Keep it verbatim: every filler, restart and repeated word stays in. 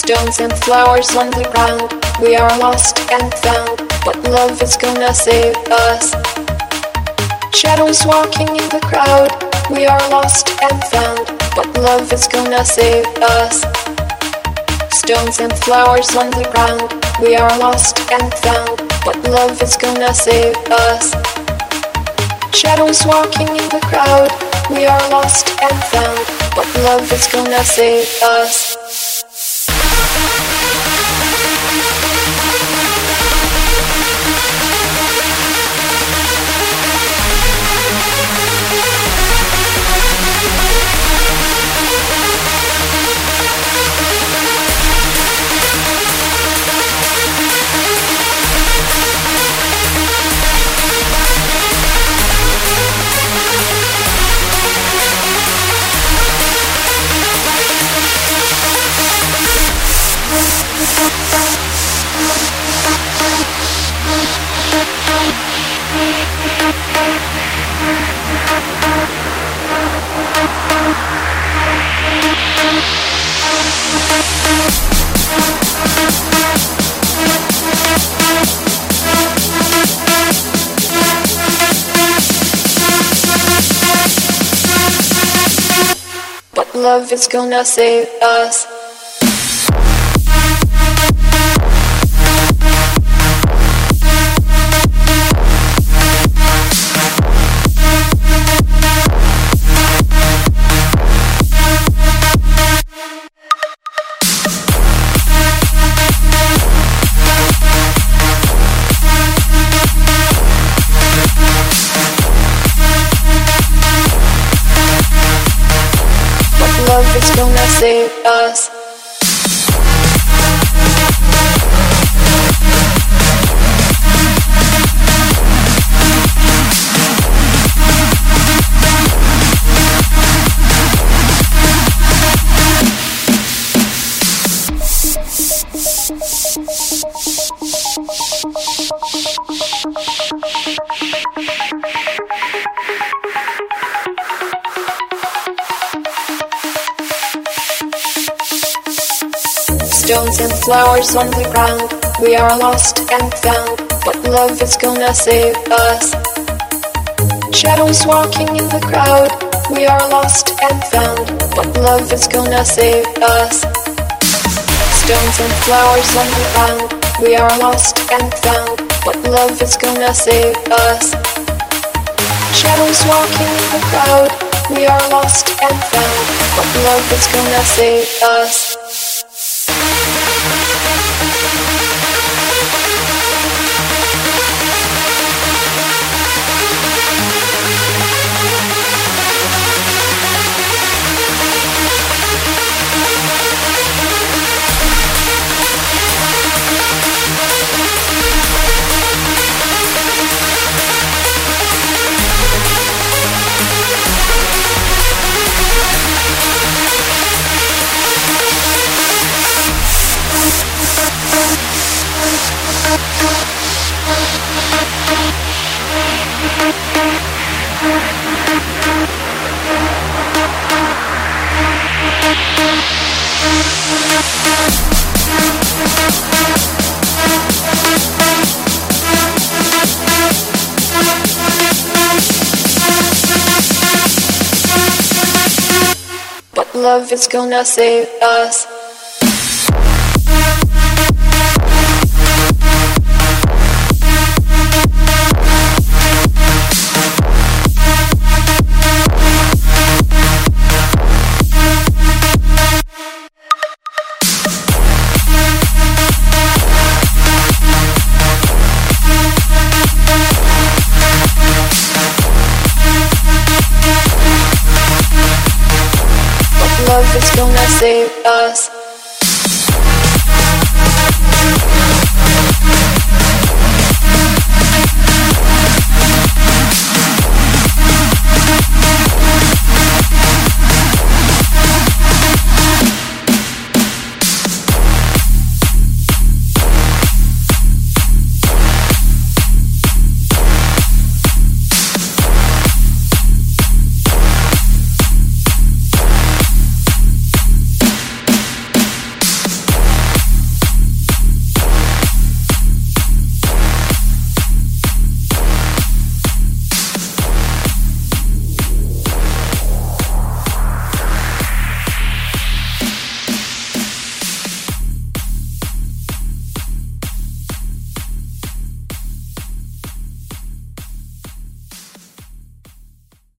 Stones and flowers on the ground, we are lost and found, but love is gonna save us. Shadows walking in the crowd, we are lost and found, but love is gonna save us. Stones and flowers on the ground, we are lost and found, but love is gonna save us. Shadows walking in the crowd, we are lost and found, but love is gonna save us. But love is gonna save us. Love is gonna save us. Stones and flowers on the ground, we are lost and found, but love is gonna save us. Shadows walking in the crowd, we are lost and found, but love is gonna save us. Stones and flowers on the ground, we are lost and found, but love is gonna save us. Shadows walking in the crowd, we are lost and found, but love is gonna save us. But love is gonna save us. Love is gonna save us.